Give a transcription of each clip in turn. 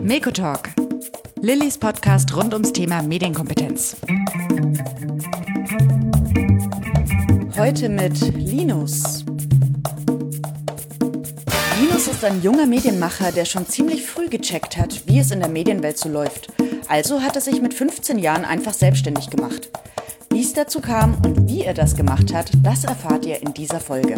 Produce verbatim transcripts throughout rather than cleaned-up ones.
Mekotalk, Lillys Podcast rund ums Thema Medienkompetenz. Heute mit Linus. Linus ist ein junger Medienmacher, der schon ziemlich früh gecheckt hat, wie es in der Medienwelt so läuft. Also hat er sich mit fünfzehn Jahren einfach selbstständig gemacht. Wie es dazu kam und wie er das gemacht hat, das erfahrt ihr in dieser Folge.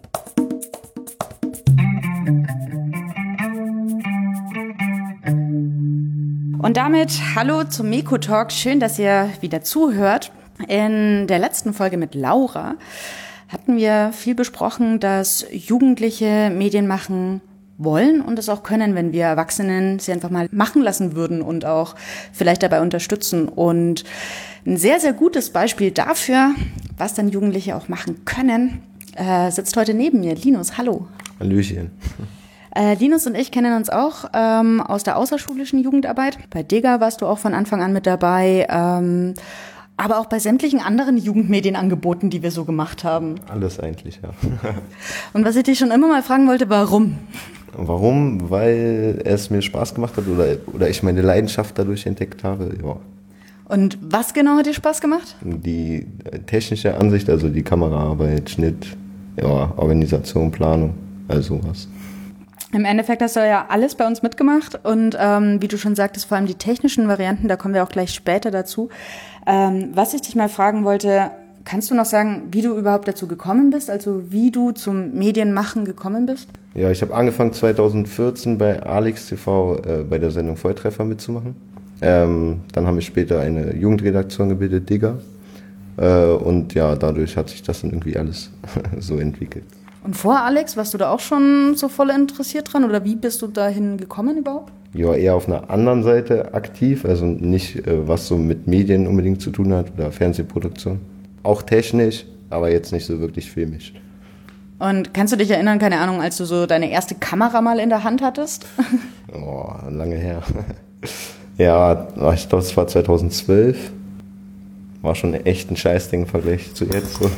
Und damit hallo zum Mekotalk. Schön, dass ihr wieder zuhört. In der letzten Folge mit Laura hatten wir viel besprochen, dass Jugendliche Medien machen wollen und es auch können, wenn wir Erwachsenen sie einfach mal machen lassen würden und auch vielleicht dabei unterstützen. Und ein sehr, sehr gutes Beispiel dafür, was dann Jugendliche auch machen können, äh, sitzt heute neben mir. Linus, hallo. Hallöchen. Äh, Linus und ich kennen uns auch ähm, aus der außerschulischen Jugendarbeit. Bei Digga warst du auch von Anfang an mit dabei, ähm, aber auch bei sämtlichen anderen Jugendmedienangeboten, die wir so gemacht haben. Alles eigentlich, ja. Und was ich dich schon immer mal fragen wollte, warum? Warum? Weil es mir Spaß gemacht hat oder, oder ich meine Leidenschaft dadurch entdeckt habe, ja. Und was genau hat dir Spaß gemacht? Die technische Ansicht, also die Kameraarbeit, Schnitt, ja, Organisation, Planung, also sowas. Im Endeffekt hast du ja alles bei uns mitgemacht und ähm, wie du schon sagtest, vor allem die technischen Varianten, da kommen wir auch gleich später dazu. Ähm, was ich dich mal fragen wollte, kannst du noch sagen, wie du überhaupt dazu gekommen bist, also wie du zum Medienmachen gekommen bist? Ja, ich habe angefangen zweitausendvierzehn bei Alex T V äh, bei der Sendung Volltreffer mitzumachen. Ähm, dann habe ich später eine Jugendredaktion gebildet, Digga. Äh, und ja, dadurch hat sich das dann irgendwie alles so entwickelt. Und vor Alex, warst du da auch schon so voll interessiert dran oder wie bist du dahin gekommen überhaupt? Ja, eher auf einer anderen Seite aktiv, also nicht äh, was so mit Medien unbedingt zu tun hat oder Fernsehproduktion. Auch technisch, aber jetzt nicht so wirklich filmisch. Und kannst du dich erinnern, keine Ahnung, als du so deine erste Kamera mal in der Hand hattest? Oh, lange her. Ja, ich glaube, es war zweitausendzwölf. War schon echt ein Scheißding im Vergleich zu jetzt. So.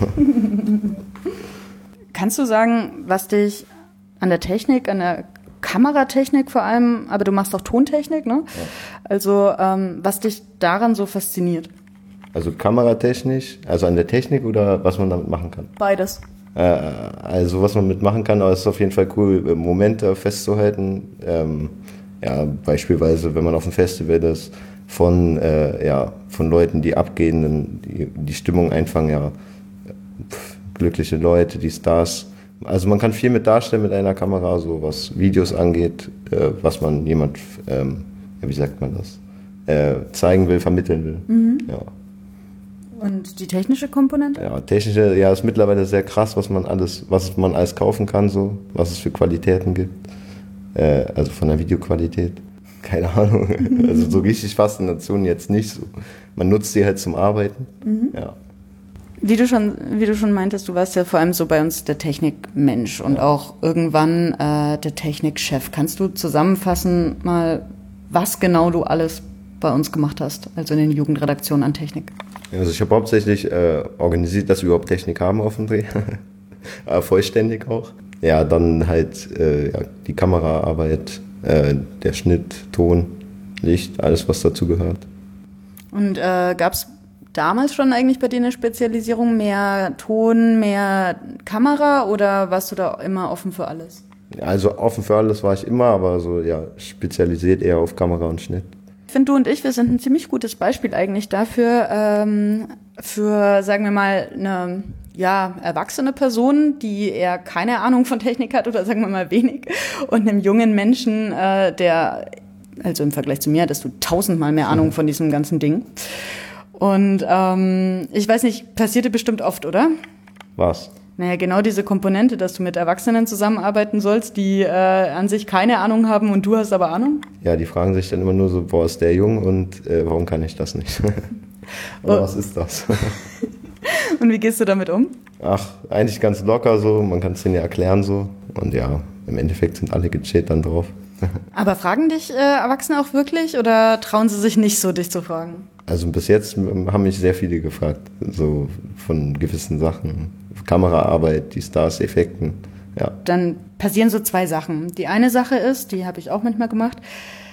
Kannst du sagen, was dich an der Technik, an der Kameratechnik vor allem, aber du machst auch Tontechnik, ne? Ja. Also ähm, was dich daran so fasziniert? Also kameratechnisch, also an der Technik oder was man damit machen kann? Beides. Äh, also was man mit machen kann, aber es ist auf jeden Fall cool, Momente festzuhalten. Ähm, ja, beispielsweise, wenn man auf einem Festival ist, von, äh, ja, von Leuten, die abgehen, die, die Stimmung einfangen, ja, pff, glückliche Leute, die Stars. Also man kann viel mit darstellen mit einer Kamera, so was Videos angeht, äh, was man jemand, ähm, ja, wie sagt man das, äh, zeigen will, vermitteln will. Mhm. Ja. Und die technische Komponente? Ja, technische, ja, ist mittlerweile sehr krass, was man alles, was man alles kaufen kann, so, was es für Qualitäten gibt. Äh, also von der Videoqualität. Keine Ahnung. Also so richtig Faszination jetzt nicht so. Man nutzt sie halt zum Arbeiten. Mhm. Ja. Wie du schon, wie du schon meintest, du warst ja vor allem so bei uns der Technikmensch und auch irgendwann äh, der Technikchef. Kannst du zusammenfassen mal, was genau du alles bei uns gemacht hast, also in den Jugendredaktionen an Technik? Also ich habe hauptsächlich äh, organisiert, dass wir überhaupt Technik haben auf dem Dreh. Aber vollständig auch. Ja, dann halt äh, ja, die Kameraarbeit, äh, der Schnitt, Ton, Licht, alles was dazu gehört. Und äh, gab es damals schon eigentlich bei dir eine Spezialisierung, mehr Ton, mehr Kamera oder warst du da immer offen für alles? Also offen für alles war ich immer, aber so ja spezialisiert eher auf Kamera und Schnitt. Ich finde, du und ich, wir sind ein ziemlich gutes Beispiel eigentlich dafür, ähm, für, sagen wir mal, eine ja, erwachsene Person, die eher keine Ahnung von Technik hat oder sagen wir mal wenig und einem jungen Menschen, äh, der, also im Vergleich zu mir, hattest du tausendmal mehr Ahnung von diesem ganzen Ding. Und ähm, ich weiß nicht, passierte bestimmt oft, oder? Was? Naja, genau diese Komponente, dass du mit Erwachsenen zusammenarbeiten sollst, die äh, an sich keine Ahnung haben und du hast aber Ahnung? Ja, die fragen sich dann immer nur so, boah, ist der jung und äh, warum kann ich das nicht? Oder oh. Was ist das? Und wie gehst du damit um? Ach, eigentlich ganz locker so, man kann es denen ja erklären so. Und ja, im Endeffekt sind alle gechillt dann drauf. Aber fragen dich äh, Erwachsene auch wirklich oder trauen sie sich nicht so, dich zu fragen? Also bis jetzt haben mich sehr viele gefragt, so von gewissen Sachen. Kameraarbeit, die Stars, Effekten, ja. Dann passieren so zwei Sachen. Die eine Sache ist, die habe ich auch manchmal gemacht,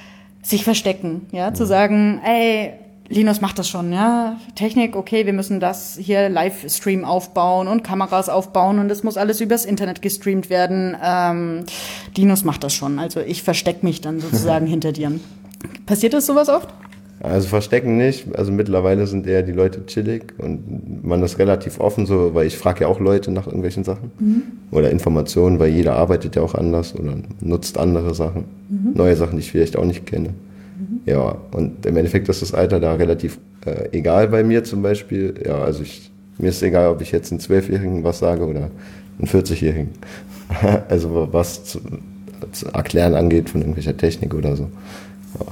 sich verstecken, ja, mhm. zu sagen, ey, Linus macht das schon, ja, Technik, okay, wir müssen das hier Livestream aufbauen und Kameras aufbauen und das muss alles übers Internet gestreamt werden. Ähm, Linus macht das schon, also ich verstecke mich dann sozusagen hinter dir. Passiert das sowas oft? Also verstecken nicht, also mittlerweile sind eher die Leute chillig und man ist relativ offen, so, weil ich frage ja auch Leute nach irgendwelchen Sachen mhm. oder Informationen, weil jeder arbeitet ja auch anders oder nutzt andere Sachen, mhm. neue Sachen, die ich vielleicht auch nicht kenne. Mhm. Ja, und im Endeffekt ist das Alter da relativ äh, egal bei mir zum Beispiel. Ja, also ich, mir ist egal, ob ich jetzt einen Zwölfjährigen was sage oder einen vierzigjährigen. Also was zu, zu erklären angeht von irgendwelcher Technik oder so. Ja.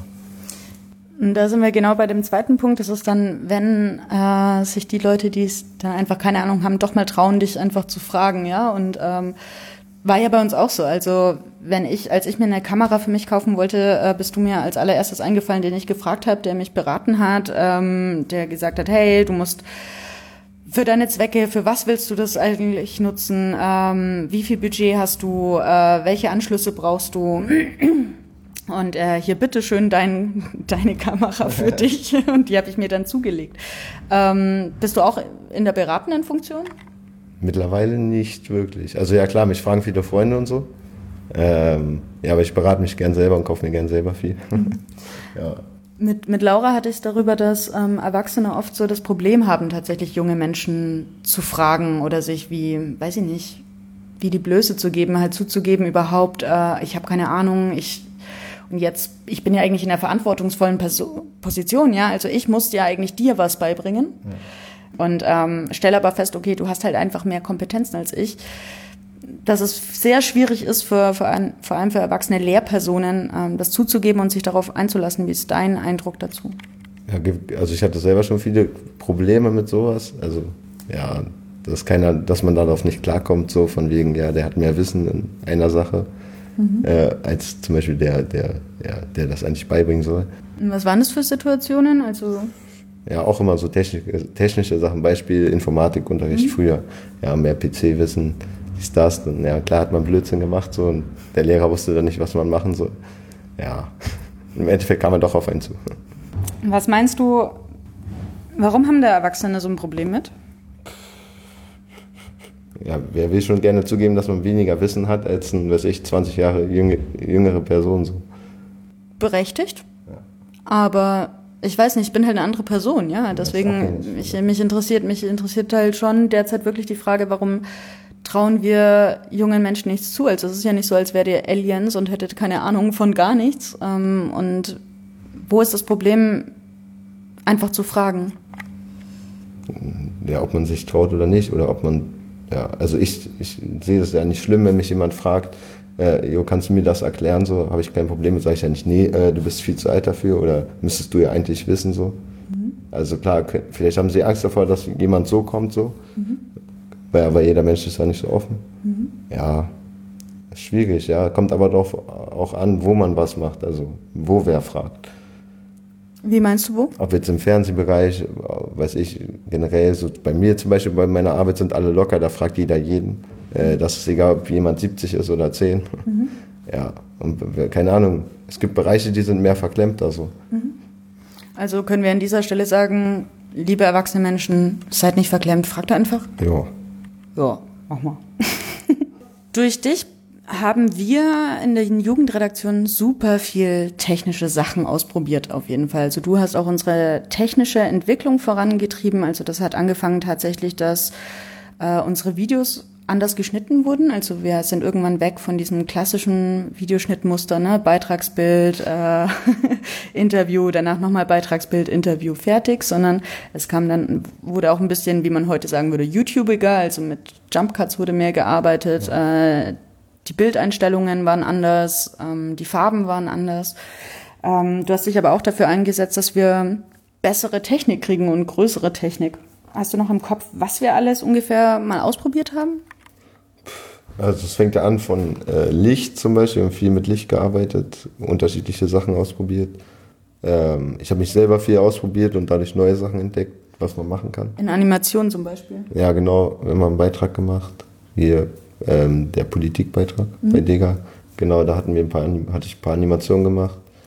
Und da sind wir genau bei dem zweiten Punkt. Das ist dann, wenn äh, sich die Leute, die es dann einfach keine Ahnung haben, doch mal trauen, dich einfach zu fragen, ja. Und ähm, war ja bei uns auch so. Also wenn ich, als ich mir eine Kamera für mich kaufen wollte, äh, bist du mir als allererstes eingefallen, den ich gefragt habe, der mich beraten hat, ähm, der gesagt hat, hey, du musst für deine Zwecke, für was willst du das eigentlich nutzen? Ähm, wie viel Budget hast du? Äh, welche Anschlüsse brauchst du? Und äh, hier bitteschön dein, deine Kamera für dich. Und die habe ich mir dann zugelegt. Ähm, bist du auch in der beratenden Funktion? Mittlerweile nicht wirklich. Also ja klar, mich fragen viele Freunde und so. Ähm, ja, aber ich berate mich gern selber und kaufe mir gern selber viel. Mhm. Ja. Mit, mit Laura hatte ich es darüber, dass ähm, Erwachsene oft so das Problem haben, tatsächlich junge Menschen zu fragen oder sich wie, weiß ich nicht, wie die Blöße zu geben, halt zuzugeben überhaupt, äh, ich habe keine Ahnung, ich und jetzt, ich bin ja eigentlich in einer verantwortungsvollen Perso- Position, ja, also ich muss ja eigentlich dir was beibringen ja. und ähm, stelle aber fest, okay, du hast halt einfach mehr Kompetenzen als ich, dass es sehr schwierig ist für, für ein, vor allem für erwachsene Lehrpersonen, ähm, das zuzugeben und sich darauf einzulassen. Wie ist dein Eindruck dazu? Ja, also ich hatte selber schon viele Probleme mit sowas, also ja, dass keiner, dass man darauf nicht klarkommt, so von wegen, ja, der hat mehr Wissen in einer Sache. Mhm. Äh, als zum Beispiel der, der, ja, der das eigentlich beibringen soll. Und was waren das für Situationen? Also ja, auch immer so technisch, technische Sachen, Beispiel Informatikunterricht mhm. früher, ja, mehr P C-Wissen, dies, das, und ja, klar hat man Blödsinn gemacht so und der Lehrer wusste dann nicht, was man machen soll. Ja, im Endeffekt kam man doch auf einen zu. Was meinst du, warum haben da Erwachsene so ein Problem mit? Ja, wer will schon gerne zugeben, dass man weniger Wissen hat als eine, weiß ich, zwanzig Jahre jüngere, jüngere Person. So. Berechtigt, ja. Aber ich weiß nicht, ich bin halt eine andere Person, ja, deswegen, mich, mich interessiert, mich interessiert halt schon derzeit wirklich die Frage, warum trauen wir jungen Menschen nichts zu? Also es ist ja nicht so, als wärt ihr Aliens und hättet keine Ahnung von gar nichts. Und wo ist das Problem, einfach zu fragen? Ja, ob man sich traut oder nicht, oder ob man Ja, also ich, ich sehe das ja nicht schlimm, wenn mich jemand fragt, äh, jo, kannst du mir das erklären, so, habe ich kein Problem mit, sage ich ja nicht, nee, äh, du bist viel zu alt dafür oder müsstest du ja eigentlich wissen, so. Mhm. Also klar, vielleicht haben sie Angst davor, dass jemand so kommt, so, mhm. weil aber jeder Mensch ist ja nicht so offen. Mhm. Ja, schwierig, ja, kommt aber doch auch an, wo man was macht, also wo wer fragt. Wie meinst du wo? Ob jetzt im Fernsehbereich, weiß ich, generell, so bei mir zum Beispiel, bei meiner Arbeit sind alle locker, da fragt jeder jeden. Äh, das ist egal, ob jemand siebzig ist oder zehn. Mhm. Ja, und keine Ahnung, es gibt Bereiche, die sind mehr verklemmt. Also. Mhm. Also können wir an dieser Stelle sagen, liebe erwachsene Menschen, seid nicht verklemmt, fragt einfach. Ja. Ja, mach mal. Durch dich haben wir in den Jugendredaktionen super viel technische Sachen ausprobiert, auf jeden Fall. Also du hast auch unsere technische Entwicklung vorangetrieben. Also das hat angefangen tatsächlich, dass äh, unsere Videos anders geschnitten wurden. Also wir sind irgendwann weg von diesem klassischen Videoschnittmuster, ne? Beitragsbild, äh, Interview, danach nochmal Beitragsbild, Interview, fertig, sondern es kam dann, wurde auch ein bisschen, wie man heute sagen würde, YouTubiger. Also mit Jumpcuts wurde mehr gearbeitet, äh, die Bildeinstellungen waren anders, ähm, die Farben waren anders. Ähm, du hast dich aber auch dafür eingesetzt, dass wir bessere Technik kriegen und größere Technik. Hast du noch im Kopf, was wir alles ungefähr mal ausprobiert haben? Also es fängt ja an von äh, Licht zum Beispiel, wir haben viel mit Licht gearbeitet, unterschiedliche Sachen ausprobiert. Ähm, ich habe mich selber viel ausprobiert und dadurch neue Sachen entdeckt, was man machen kann. In Animationen zum Beispiel? Ja, genau, wir haben einen Beitrag gemacht, hier ähm, der Politikbeitrag mhm. bei Dega. Genau, da hatten wir ein paar, hatte ich ein paar Animationen gemacht.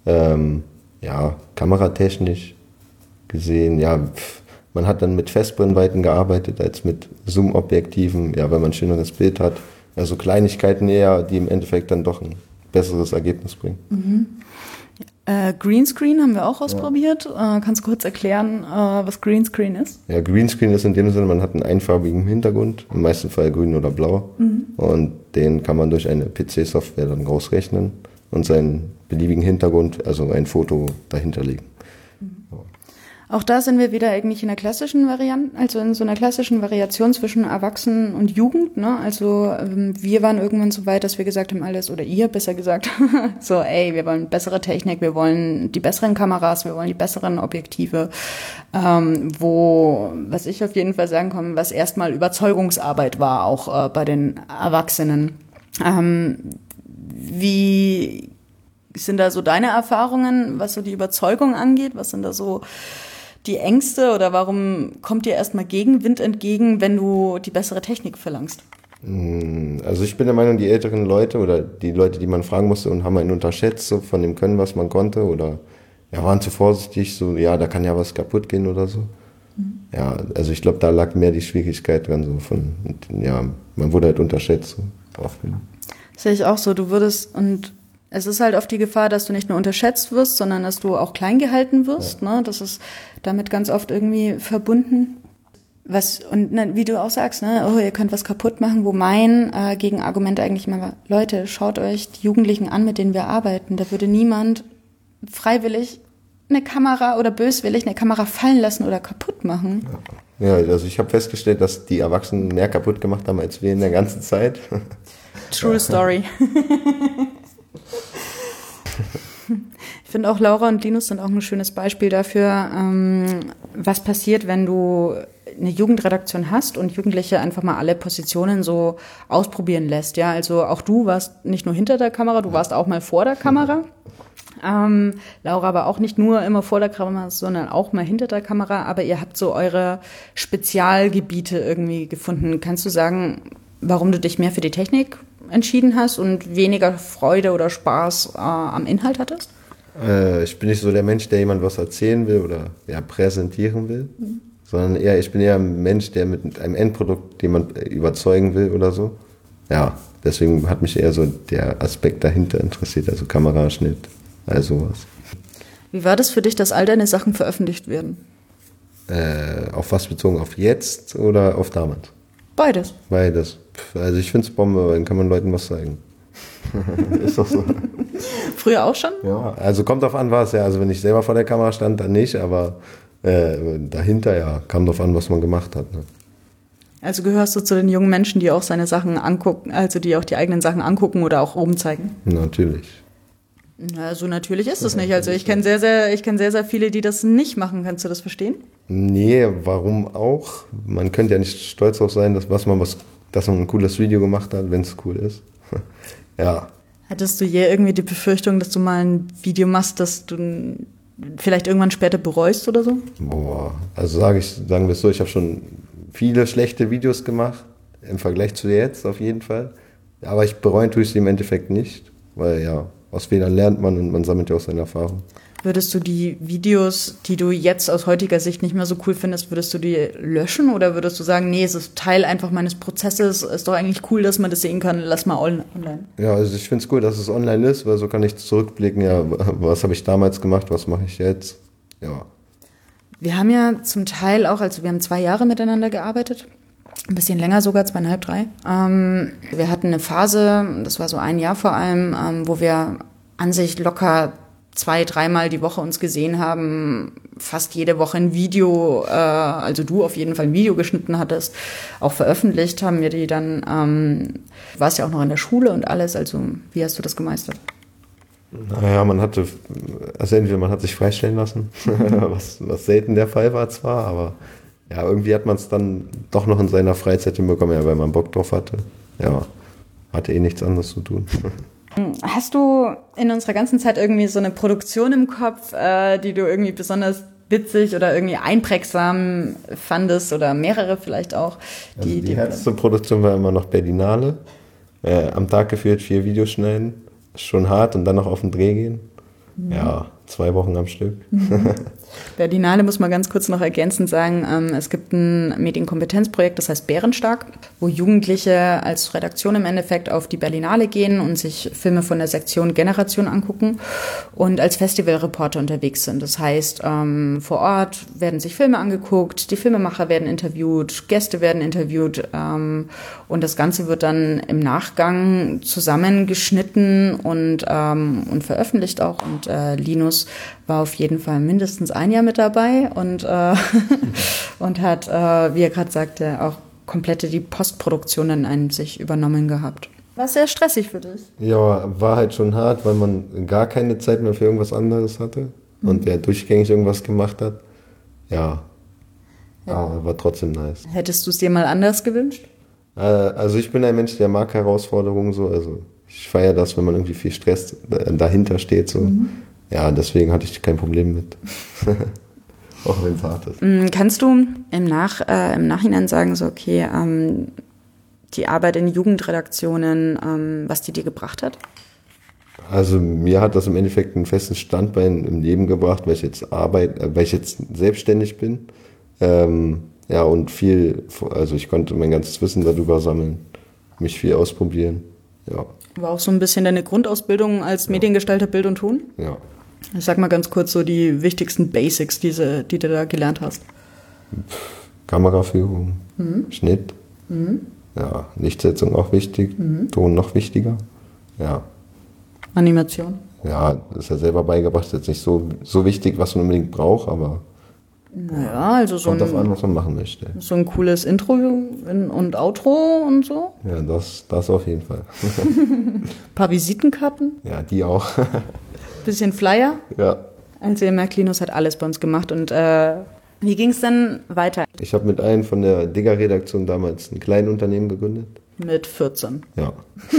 Ähm, ja, kameratechnisch gesehen, ja, pff, man hat dann mit Festbrennweiten gearbeitet als mit Zoom-Objektiven, ja, weil man ein schöneres Bild hat. Also Kleinigkeiten eher, die im Endeffekt dann doch ein besseres Ergebnis bringen. Mhm. Äh, Greenscreen haben wir auch ausprobiert. Ja. Äh, kannst du kurz erklären, äh, was Greenscreen ist? Ja, Greenscreen ist in dem Sinne, man hat einen einfarbigen Hintergrund, im meisten Fall grün oder blau. Mhm. Und den kann man durch eine P C-Software dann rausrechnen und seinen beliebigen Hintergrund, also ein Foto dahinter legen. Auch da sind wir wieder eigentlich in der klassischen Variante, also in so einer klassischen Variation zwischen Erwachsenen und Jugend, ne? Also ähm, wir waren irgendwann so weit, dass wir gesagt haben, alles, oder ihr besser gesagt, so, ey, wir wollen bessere Technik, wir wollen die besseren Kameras, wir wollen die besseren Objektive, ähm, wo, was ich auf jeden Fall sagen kann, was erstmal Überzeugungsarbeit war, auch äh, bei den Erwachsenen. Ähm, wie sind da so deine Erfahrungen, was so die Überzeugung angeht? Was sind da so die Ängste oder warum kommt dir erstmal Gegenwind entgegen, wenn du die bessere Technik verlangst? Also ich bin der Meinung, die älteren Leute oder die Leute, die man fragen musste und haben einen unterschätzt, so von dem Können, was man konnte oder ja, waren zu vorsichtig, so ja, da kann ja was kaputt gehen oder so. Mhm. Ja, also ich glaube, da lag mehr die Schwierigkeit dran, so von, ja, man wurde halt unterschätzt. So, drauf. Das sehe ich auch so, du würdest und es ist halt oft die Gefahr, dass du nicht nur unterschätzt wirst, sondern dass du auch klein gehalten wirst. Ja. Ne? Das ist damit ganz oft irgendwie verbunden. Was, und ne, wie du auch sagst, ne, oh, ihr könnt was kaputt machen, wo mein äh, Gegenargument eigentlich immer war, Leute, schaut euch die Jugendlichen an, mit denen wir arbeiten. Da würde niemand freiwillig eine Kamera oder böswillig eine Kamera fallen lassen oder kaputt machen. Ja, ja, also ich habe festgestellt, dass die Erwachsenen mehr kaputt gemacht haben als wir in der ganzen Zeit. True ja. Story. Ich finde auch Laura und Linus sind auch ein schönes Beispiel dafür, ähm, was passiert, wenn du eine Jugendredaktion hast und Jugendliche einfach mal alle Positionen so ausprobieren lässt. Ja, also auch du warst nicht nur hinter der Kamera, du warst auch mal vor der Kamera. Ähm, Laura war auch nicht nur immer vor der Kamera, sondern auch mal hinter der Kamera. Aber ihr habt so eure Spezialgebiete irgendwie gefunden. Kannst du sagen, warum du dich mehr für die Technik entschieden hast und weniger Freude oder Spaß äh, am Inhalt hattest? Äh, ich bin nicht so der Mensch, der jemand was erzählen will oder ja, präsentieren will, mhm. sondern eher, ich bin eher ein Mensch, der mit einem Endprodukt jemand überzeugen will oder so. Ja, deswegen hat mich eher so der Aspekt dahinter interessiert, also Kameraschnitt, also sowas. Wie war das für dich, dass all deine Sachen veröffentlicht werden? Äh, auf was bezogen? Auf jetzt oder auf damals? Beides. Beides. Also ich finde es Bombe, weil dann kann man Leuten was zeigen. Ist doch so. Früher auch schon? Ja, also kommt drauf an, was ja. Also wenn ich selber vor der Kamera stand, dann nicht, aber äh, dahinter ja, kam drauf an, was man gemacht hat. Ne? Also gehörst du zu den jungen Menschen, die auch seine Sachen angucken, also die auch die eigenen Sachen angucken oder auch oben zeigen? Natürlich. Also natürlich ist es nicht. Also ich kenne sehr, sehr, ich kenne sehr, sehr viele, die das nicht machen. Kannst du das verstehen? Nee, warum auch? Man könnte ja nicht stolz darauf sein, dass, was man was, dass man ein cooles Video gemacht hat, wenn es cool ist. Ja. Hattest du je irgendwie die Befürchtung, dass du mal ein Video machst, das du vielleicht irgendwann später bereust oder so? Boah, also sage ich, sagen wir es so, ich habe schon viele schlechte Videos gemacht, im Vergleich zu jetzt auf jeden Fall. Aber ich bereuen tue ich sie im Endeffekt nicht, weil ja, aus Fehlern lernt man und man sammelt ja auch seine Erfahrung. Würdest du die Videos, die du jetzt aus heutiger Sicht nicht mehr so cool findest, würdest du die löschen oder würdest du sagen, nee, es ist Teil einfach meines Prozesses, ist doch eigentlich cool, dass man das sehen kann, lass mal online? Ja, also ich finde es cool, dass es online ist, weil so kann ich zurückblicken, ja, was habe ich damals gemacht, was mache ich jetzt, ja. Wir haben ja zum Teil auch, also wir haben zwei Jahre miteinander gearbeitet, ein bisschen länger sogar, zweieinhalb, drei. Ähm, wir hatten eine Phase, das war so ein Jahr vor allem, ähm, wo wir an sich locker zwei, dreimal die Woche uns gesehen haben, fast jede Woche ein Video, äh, also du auf jeden Fall ein Video geschnitten hattest, auch veröffentlicht haben wir die dann. Ähm, du warst ja auch noch in der Schule und alles, also wie hast du das gemeistert? Naja, man hatte, also entweder man hat sich freistellen lassen, was, was selten der Fall war zwar, aber ja, irgendwie hat man es dann doch noch in seiner Freizeit hinbekommen, ja, weil man Bock drauf hatte. Ja, hatte eh nichts anderes zu tun. Hast du in unserer ganzen Zeit irgendwie so eine Produktion im Kopf, äh, die du irgendwie besonders witzig oder irgendwie einprägsam fandest oder mehrere vielleicht auch? Die, also die die härteste Produktion war immer noch Berlinale. Äh, am Tag gefühlt vier Videos schneiden, schon hart und dann noch auf den Dreh gehen. Ja, zwei Wochen am Stück. Mhm. Berlinale muss man ganz kurz noch ergänzend sagen, ähm, es gibt ein Medienkompetenzprojekt, das heißt Bärenstark, wo Jugendliche als Redaktion im Endeffekt auf die Berlinale gehen und sich Filme von der Sektion Generation angucken und als Festivalreporter unterwegs sind. Das heißt, ähm, vor Ort werden sich Filme angeguckt, die Filmemacher werden interviewt, Gäste werden interviewt ähm, und das Ganze wird dann im Nachgang zusammengeschnitten und, ähm, und veröffentlicht auch. Und äh, Linus war auf jeden Fall mindestens ein Jahr mit dabei und, äh, und hat, äh, wie er gerade sagte, auch komplette die Postproduktion in einem sich übernommen gehabt. War sehr stressig für dich. Ja, war halt schon hart, weil man gar keine Zeit mehr für irgendwas anderes hatte und der durchgängig irgendwas gemacht hat. Ja, ja. Aber war trotzdem nice. Hättest du es dir mal anders gewünscht? Äh, also ich bin ein Mensch, der mag Herausforderungen so, also ich feiere das, wenn man irgendwie viel Stress dahinter steht so. Mhm. Ja, deswegen hatte ich kein Problem mit. Auch wenn es hart ist. Kannst du im, Nach, äh, im Nachhinein sagen, so okay, ähm, die Arbeit in Jugendredaktionen, ähm, was die dir gebracht hat? Also mir hat das im Endeffekt einen festen Standbein im Leben gebracht, weil ich jetzt arbeite, äh, weil ich jetzt selbstständig bin. Ähm, ja, und viel, also ich konnte mein ganzes Wissen darüber sammeln, mich viel ausprobieren. Ja. War auch so ein bisschen deine Grundausbildung als Mediengestalter Bild und Ton? Ja. Ich sag mal ganz kurz so die wichtigsten Basics, die, sie, die du da gelernt hast. Kameraführung, mhm. Schnitt, mhm. ja, Lichtsetzung auch wichtig, mhm. Ton noch wichtiger, ja. Animation? Ja, das ist ja selber beigebracht, ist jetzt nicht so, so wichtig, was man unbedingt braucht, aber naja, also so kommt ein, drauf an, was man machen möchte. So ein cooles Intro und Outro und so? Ja, das, das auf jeden Fall. Ein paar Visitenkarten? Ja, die auch. Bisschen Flyer? Ja. Also ihr merkt, Linus hat alles bei uns gemacht. Und äh, wie ging es dann weiter? Ich habe mit einem von der Digger-Redaktion damals ein kleines Unternehmen gegründet. Mit vierzehn? Ja.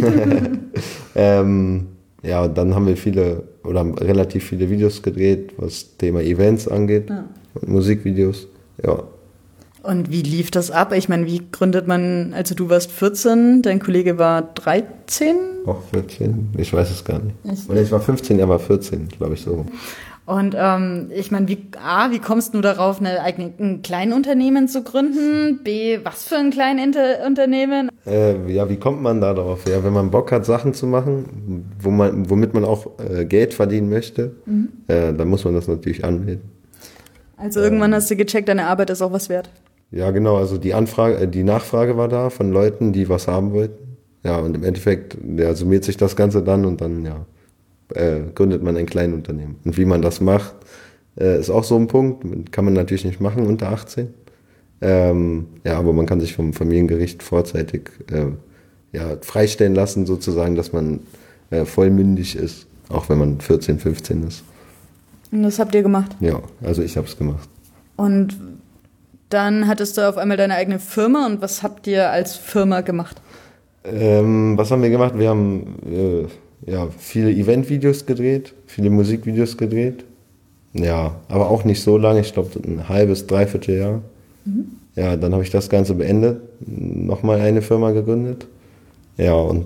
ähm, ja, und dann haben wir viele oder haben relativ viele Videos gedreht, was Thema Events angeht. Ja. Und Musikvideos, ja. Und wie lief das ab? Ich meine, wie gründet man, also du warst vierzehn, dein Kollege war dreizehn? Auch vierzehn, ich weiß es gar nicht. Ich Oder ich war fünfzehn, er war vierzehn, glaube ich so. Und ähm, ich meine, wie, A, wie kommst du darauf, eine eigene, ein Kleinunternehmen zu gründen? B, was für ein Kleinunternehmen? Äh, ja, wie kommt man da drauf? Ja, wenn man Bock hat, Sachen zu machen, wo man, womit man auch äh, Geld verdienen möchte, mhm. äh, dann muss man das natürlich anmelden. Also irgendwann ähm, hast du gecheckt, deine Arbeit ist auch was wert? Ja, genau. Also die Anfrage, die Nachfrage war da von Leuten, die was haben wollten. Ja, und im Endeffekt ja, summiert sich das Ganze dann und dann ja äh, gründet man ein Kleinunternehmen. Und wie man das macht, äh, ist auch so ein Punkt. Kann man natürlich nicht machen unter achtzehn. Ähm, ja, aber man kann sich vom Familiengericht vorzeitig äh, ja, freistellen lassen, sozusagen, dass man äh, vollmündig ist, auch wenn man vierzehn, fünfzehn ist. Und das habt ihr gemacht? Ja, also ich habe es gemacht. Und dann hattest du auf einmal deine eigene Firma und was habt ihr als Firma gemacht? Ähm, was haben wir gemacht? Wir haben äh, ja, viele Eventvideos gedreht, viele Musikvideos gedreht. Ja, aber auch nicht so lange, ich glaube ein halbes, dreiviertel Jahr. Mhm. Ja, dann habe ich das Ganze beendet, nochmal eine Firma gegründet. Ja, und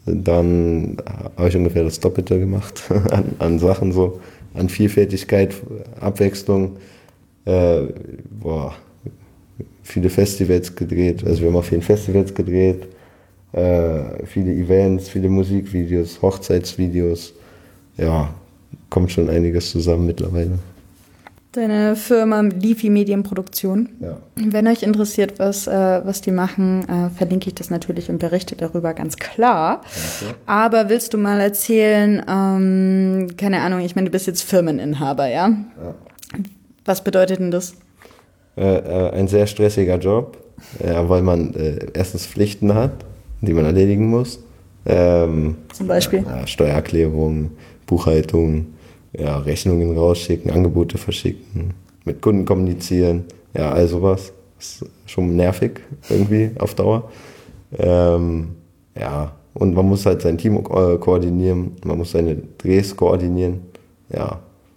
dann habe ich ungefähr das Doppelte gemacht an, an Sachen so, an Vielfältigkeit, Abwechslung. Äh, boah, viele Festivals gedreht, also wir haben auf vielen Festivals gedreht, äh, viele Events, viele Musikvideos, Hochzeitsvideos, ja, kommt schon einiges zusammen mittlerweile. Deine Firma Leafy Medienproduktion. Ja. Wenn euch interessiert, was, äh, was die machen, äh, verlinke ich das natürlich und berichte darüber, ganz klar. Okay. Aber willst du mal erzählen, ähm, keine Ahnung, ich meine, du bist jetzt Firmeninhaber, ja? Ja. Was bedeutet denn das? Äh, äh, ein sehr stressiger Job, ja, weil man äh, erstens Pflichten hat, die man erledigen muss. Ähm, Zum Beispiel? Ja, Steuererklärung, Buchhaltung, ja, Rechnungen rausschicken, Angebote verschicken, mit Kunden kommunizieren, ja, all sowas. Ist schon nervig irgendwie auf Dauer. Ähm, ja, und man muss halt sein Team äh, koordinieren, man muss seine Drehs koordinieren, ja.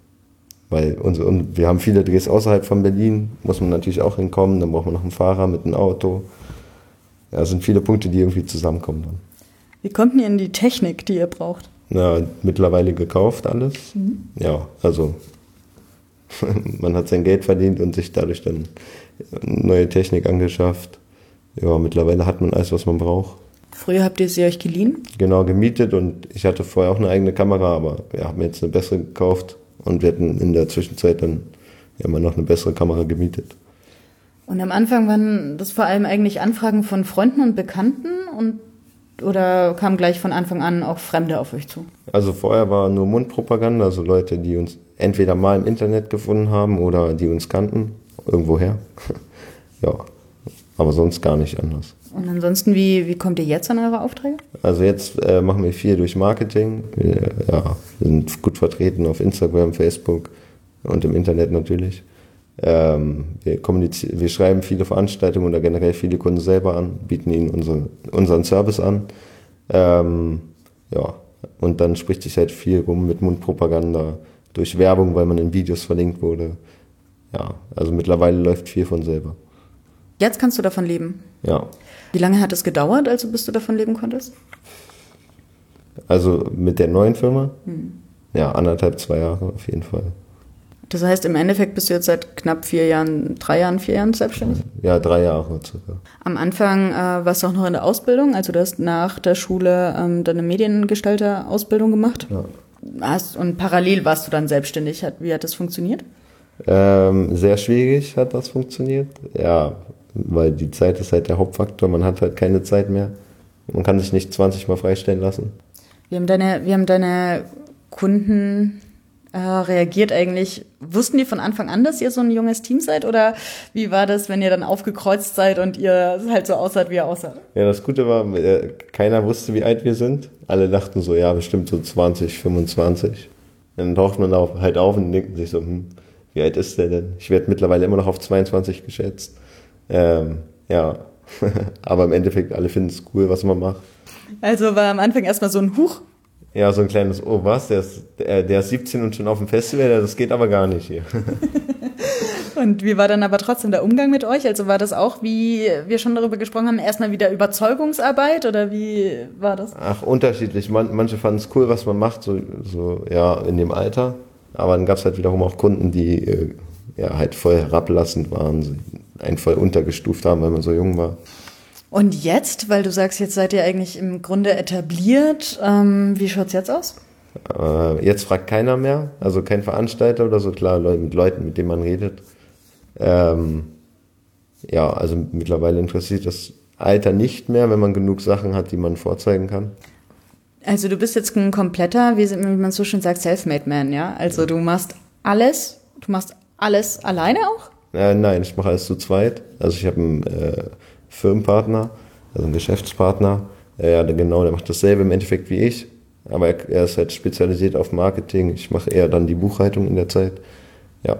Weil unsere, und wir haben viele Drehs außerhalb von Berlin, muss man natürlich auch hinkommen, dann braucht man noch einen Fahrer mit einem Auto. Ja, es sind viele Punkte, die irgendwie zusammenkommen dann. Wie kommt ihr in die Technik, die ihr braucht? Ja, mittlerweile gekauft alles. Mhm. Ja, also man hat sein Geld verdient und sich dadurch dann neue Technik angeschafft. Ja, mittlerweile hat man alles, was man braucht. Früher habt ihr sie euch geliehen? Genau, gemietet und ich hatte vorher auch eine eigene Kamera, aber wir haben jetzt eine bessere gekauft und wir hatten in der Zwischenzeit dann ja immer noch eine bessere Kamera gemietet. Und am Anfang waren das vor allem eigentlich Anfragen von Freunden und Bekannten und oder kamen gleich von Anfang an auch Fremde auf euch zu? Also vorher war nur Mundpropaganda, also Leute, die uns entweder mal im Internet gefunden haben oder die uns kannten, irgendwoher. Ja, aber sonst gar nicht anders. Und ansonsten, wie, wie kommt ihr jetzt an eure Aufträge? Also jetzt äh, machen wir viel durch Marketing. Wir, ja, wir sind gut vertreten auf Instagram, Facebook und im Internet natürlich. Ähm, wir, kommunizieren, wir schreiben viele Veranstaltungen oder generell viele Kunden selber an, bieten ihnen unsere, unseren Service an. Ähm, ja, und dann spricht sich halt viel rum mit Mundpropaganda, durch Werbung, weil man in Videos verlinkt wurde. Ja, also mittlerweile läuft viel von selber. Jetzt kannst du davon leben? Ja. Wie lange hat es gedauert, also bis du davon leben konntest? Also mit der neuen Firma? Hm. Ja, anderthalb, zwei Jahre auf jeden Fall. Das heißt, im Endeffekt bist du jetzt seit knapp vier Jahren, drei Jahren, vier Jahren selbstständig? Ja, drei Jahre circa. Am Anfang äh, warst du auch noch in der Ausbildung, also du hast nach der Schule ähm, deine Mediengestalter-Ausbildung gemacht. Ja. Hast, und parallel warst du dann selbstständig. Hat, wie hat das funktioniert? Ähm, sehr schwierig hat das funktioniert. Ja, weil die Zeit ist halt der Hauptfaktor. Man hat halt keine Zeit mehr. Man kann sich nicht zwanzig Mal freistellen lassen. Wie haben deine, wie haben deine Kunden äh, reagiert eigentlich? Wussten die von Anfang an, dass ihr so ein junges Team seid? Oder wie war das, wenn ihr dann aufgekreuzt seid und ihr halt so aussaht, wie ihr aussah? Ja, das Gute war, äh, keiner wusste, wie alt wir sind. Alle dachten so, ja, bestimmt so zwanzig, fünfundzwanzig. Dann taucht man auch halt auf und denkt sich so, hm, wie alt ist der denn? Ich werde mittlerweile immer noch auf zweiundzwanzig geschätzt. Ähm, ja, aber im Endeffekt, alle finden es cool, was man macht. Also war am Anfang erstmal so ein Huch. Ja, so ein kleines, oh was, der ist, der, der ist siebzehn und schon auf dem Festival, das geht aber gar nicht hier. Und wie war dann aber trotzdem der Umgang mit euch? Also war das auch, wie wir schon darüber gesprochen haben, erstmal wieder Überzeugungsarbeit oder wie war das? Ach, unterschiedlich. Man, manche fanden es cool, was man macht, so, so ja, in dem Alter. Aber dann gab es halt wiederum auch Kunden, die äh, ja halt voll herablassend waren, einen voll untergestuft haben, weil man so jung war. Und jetzt, weil du sagst, jetzt seid ihr eigentlich im Grunde etabliert, ähm, wie schaut's jetzt aus? Äh, jetzt fragt keiner mehr, also kein Veranstalter oder so, klar, Leute, mit Leuten, mit denen man redet. Ähm, ja, also mittlerweile interessiert das Alter nicht mehr, wenn man genug Sachen hat, die man vorzeigen kann. Also du bist jetzt ein kompletter, wie man so schön sagt, Selfmade Man, ja? Also du machst alles, du machst alles alleine auch? Äh, nein, ich mache alles zu zweit. Also ich habe einen äh, Firmenpartner, also einen Geschäftspartner. Äh, ja, genau, der macht dasselbe im Endeffekt wie ich. Aber er, er ist halt spezialisiert auf Marketing. Ich mache eher dann die Buchhaltung in der Zeit. Ja.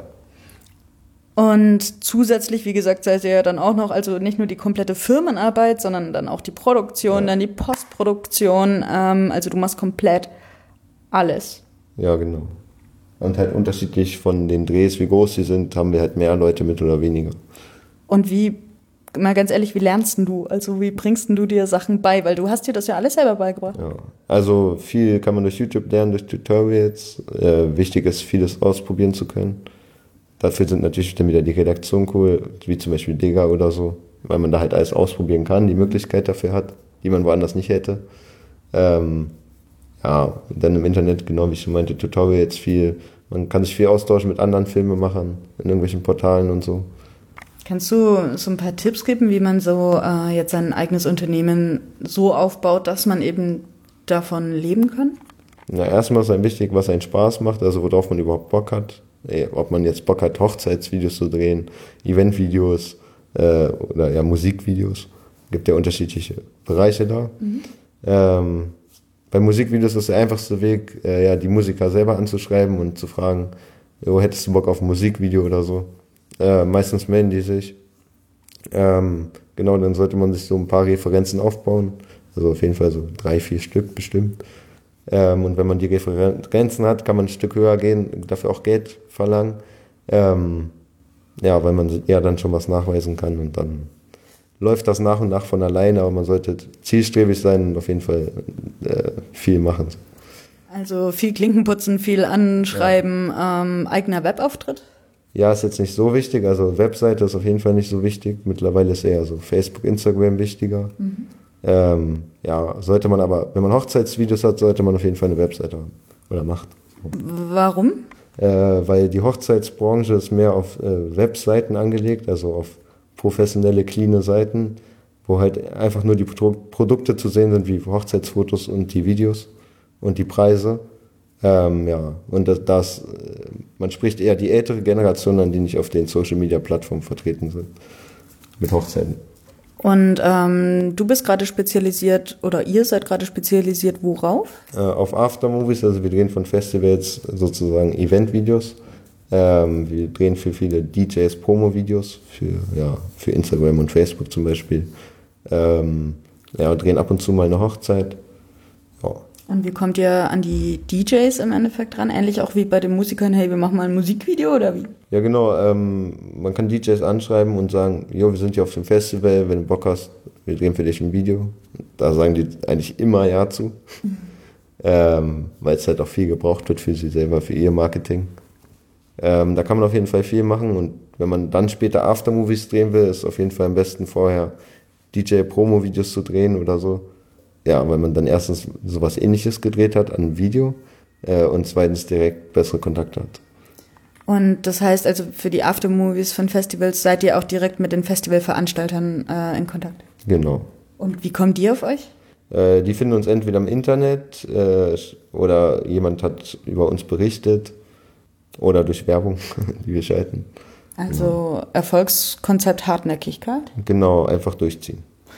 Und zusätzlich, wie gesagt, seid ihr ja dann auch noch, also nicht nur die komplette Firmenarbeit, sondern dann auch die Produktion, ja. Dann die Postproduktion. Ähm, also du machst komplett alles. Ja, genau. Und halt unterschiedlich von den Drehs, wie groß sie sind, haben wir halt mehr Leute mit oder weniger. Und wie, mal ganz ehrlich, wie lernst denn du? Also wie bringst denn du dir Sachen bei? Weil du hast dir das ja alles selber beigebracht. Ja, also viel kann man durch YouTube lernen, durch Tutorials. Äh, wichtig ist, vieles ausprobieren zu können. Dafür sind natürlich dann wieder die Redaktion cool, wie zum Beispiel Digga oder so, weil man da halt alles ausprobieren kann, die Möglichkeit dafür hat, die man woanders nicht hätte. Ähm, ja, dann im Internet, genau wie ich schon meinte, Tutorials viel. Man kann sich viel austauschen mit anderen Filmemachern in irgendwelchen Portalen und so. Kannst du so ein paar Tipps geben, wie man so äh, jetzt sein eigenes Unternehmen so aufbaut, dass man eben davon leben kann? Na, erstmal ist ein wichtig, was einen Spaß macht, also worauf man überhaupt Bock hat. Ob man jetzt Bock hat, Hochzeitsvideos zu drehen, Eventvideos äh, oder ja Musikvideos. Gibt ja unterschiedliche Bereiche da. Mhm. Ähm, bei Musikvideos ist der einfachste Weg, äh, ja, die Musiker selber anzuschreiben und zu fragen, jo, hättest du Bock auf ein Musikvideo oder so. Äh, meistens melden die sich. Ähm, genau, dann sollte man sich so ein paar Referenzen aufbauen. Also auf jeden Fall so drei, vier Stück bestimmt. Ähm, und wenn man die Referenzen hat, kann man ein Stück höher gehen, dafür auch Geld verlangen. Ähm, ja, weil man ja dann schon was nachweisen kann und dann läuft das nach und nach von alleine, aber man sollte zielstrebig sein und auf jeden Fall äh, viel machen. Also viel Klinkenputzen, viel Anschreiben, ja. ähm, eigener Webauftritt? Ja, ist jetzt nicht so wichtig. Also Webseite ist auf jeden Fall nicht so wichtig. Mittlerweile ist eher so Facebook, Instagram wichtiger. Mhm. Ähm, ja, sollte man aber, wenn man Hochzeitsvideos hat, sollte man auf jeden Fall eine Webseite haben. Oder macht. Warum? Äh, weil die Hochzeitsbranche ist mehr auf äh, Webseiten angelegt, also auf professionelle, cleane Seiten, wo halt einfach nur die Pro- Produkte zu sehen sind, wie Hochzeitsfotos und die Videos und die Preise. Ähm, ja, und das, das, man spricht eher die ältere Generation an, die nicht auf den Social-Media-Plattformen vertreten sind, mit Hochzeiten. Und ähm, du bist gerade spezialisiert, oder ihr seid gerade spezialisiert worauf? Äh, auf Aftermovies, also wir drehen von Festivals sozusagen Event-Videos. Ähm, wir drehen für viele D Js Promo-Videos, für, ja, für Instagram und Facebook zum Beispiel. Ähm, ja, drehen ab und zu mal eine Hochzeit. Ja. Und wie kommt ihr an die D Js im Endeffekt ran? Ähnlich auch wie bei den Musikern, hey, wir machen mal ein Musikvideo oder wie? Ja genau, ähm, man kann D Js anschreiben und sagen, jo, wir sind hier auf dem Festival, wenn du Bock hast, wir drehen für dich ein Video. Da sagen die eigentlich immer Ja zu, mhm. ähm, weil es halt auch viel gebraucht wird für sie selber, für ihr Marketing. Ähm, da kann man auf jeden Fall viel machen und wenn man dann später Aftermovies drehen will, ist auf jeden Fall am besten vorher D J-Promo-Videos zu drehen oder so. Ja, weil man dann erstens sowas Ähnliches gedreht hat an Video äh, und zweitens direkt bessere Kontakte hat. Und das heißt also, für die Aftermovies von Festivals seid ihr auch direkt mit den Festivalveranstaltern äh, in Kontakt? Genau. Und wie kommen die auf euch? Äh, die finden uns entweder im Internet äh, oder jemand hat über uns berichtet oder durch Werbung, die wir schalten. Also genau. Erfolgskonzept Hartnäckigkeit? Genau, einfach durchziehen.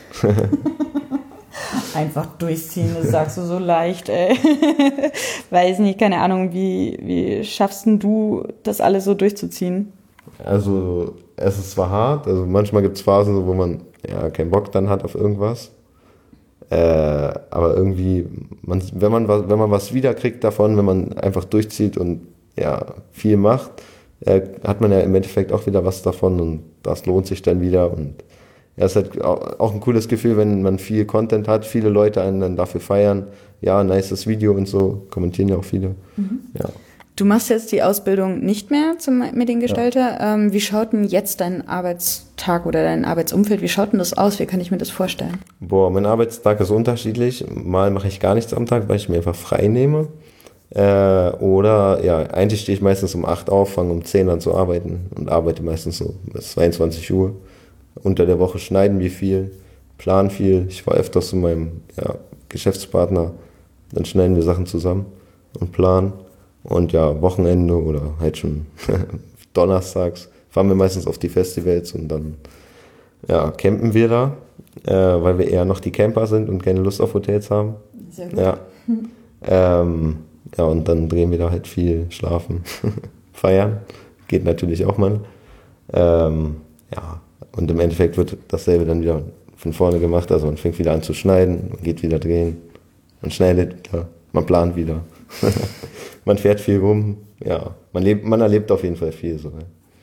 Einfach durchziehen, das sagst du so leicht, ey. Weiß nicht, keine Ahnung, wie, wie schaffst denn du, das alles so durchzuziehen? Also, es ist zwar hart, also manchmal gibt es Phasen, wo man ja keinen Bock dann hat auf irgendwas. Äh, aber irgendwie, man, wenn, man was, wenn man was wiederkriegt davon, wenn man einfach durchzieht und ja, viel macht, äh, hat man ja im Endeffekt auch wieder was davon und das lohnt sich dann wieder und ja, es ist halt auch ein cooles Gefühl, wenn man viel Content hat, viele Leute einen dann dafür feiern. Ja, nices Video und so, kommentieren ja auch viele. Mhm. Ja. Du machst jetzt die Ausbildung nicht mehr zum Mediengestalter. Ja. Ähm, wie schaut denn jetzt dein Arbeitstag oder dein Arbeitsumfeld, wie schaut denn das aus? Wie kann ich mir das vorstellen? Boah, mein Arbeitstag ist unterschiedlich. Mal mache ich gar nichts am Tag, weil ich mir einfach frei nehme. Äh, oder, ja, eigentlich stehe ich meistens um acht auf, fange um zehn an zu arbeiten und arbeite meistens so bis zweiundzwanzig Uhr. Unter der Woche schneiden wir viel, planen viel. Ich war öfters zu meinem ja, Geschäftspartner, dann schneiden wir Sachen zusammen und planen. Und ja, Wochenende oder halt schon donnerstags fahren wir meistens auf die Festivals und dann ja, campen wir da, äh, weil wir eher noch die Camper sind und keine Lust auf Hotels haben. Sehr gut. Ja, ähm, ja und dann drehen wir da halt viel, schlafen, feiern. Geht natürlich auch mal. Ähm, ja. Und im Endeffekt wird dasselbe dann wieder von vorne gemacht. Also man fängt wieder an zu schneiden, man geht wieder drehen, man schneidet wieder, man plant wieder. Man fährt viel rum. Ja, man, lebt, man erlebt auf jeden Fall viel. So.